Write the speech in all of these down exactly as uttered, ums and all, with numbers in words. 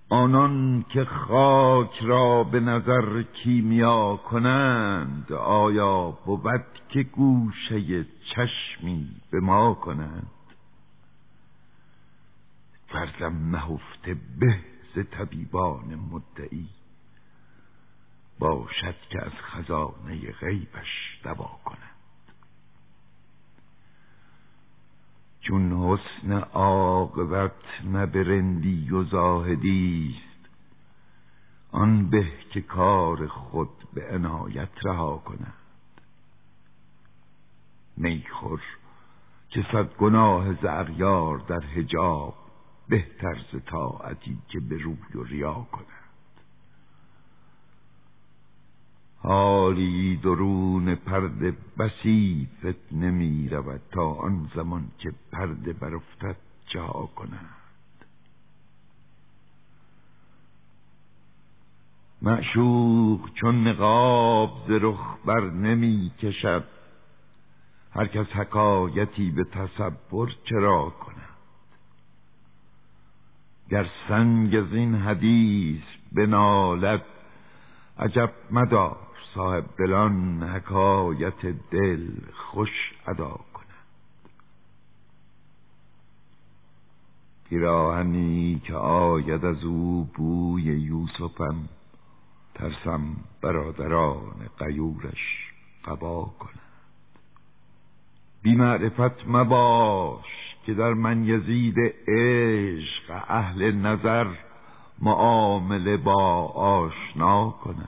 آنان که خاک را به نظر کیمیا کنند، آیا بود که گوشه چشمی به ما کنند؟ فرضم نهفته به ز طبیبان مدعی، باشد که از خزانه غیبش دوا کنند. چون حسن عاقبت نه به رندی و زاهدیست، آن به که کار خود به عنایت رها کنند. میخور که صد گناه ز اغیار در حجاب، بهتر ز طاعتی که به روی و ریا کنند. حالی درون پرده بسی فتنه می رود، تا آن زمان که پرده برافتد جا کنند. معشوق چون نقاب ز رخ بر نمی کشد، هر کس حکایتی به تصور چرا کند؟ گر سنگ از این حدیث بنالد، عجب مدار صاحب دلان حکایت دل خوش ادا کنند. پیراهنی که آید از او بوی یوسفم، ترسم برادران غیورش قبا کنند. بی معرفت مباش که در من یزید عشق، اهل نظر معامله با آشنا کنند.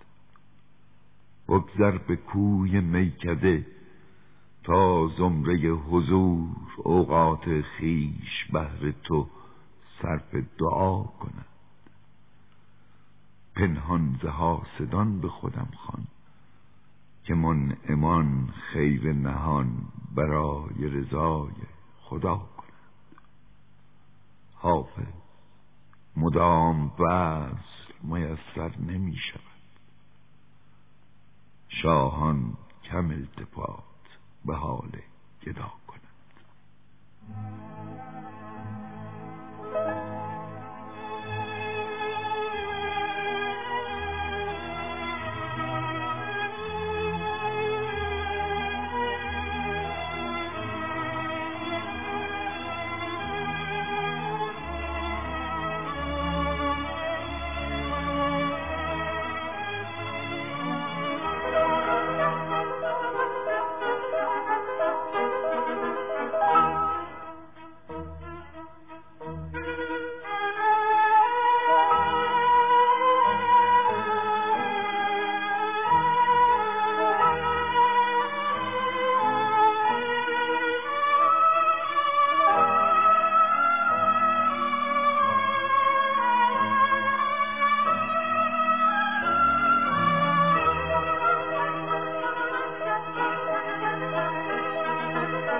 بگذر به کوی میکده تا زمره حضور، اوقات خیش بهر تو صرف دعا کنند. پنهان ز حاسدان به خودم خوان، که منعمان خیر نهان برای رضای خدا کنند. حافظ مدام وصل میسر نمی شود، شاهان کم التفات به حال گدا کنند.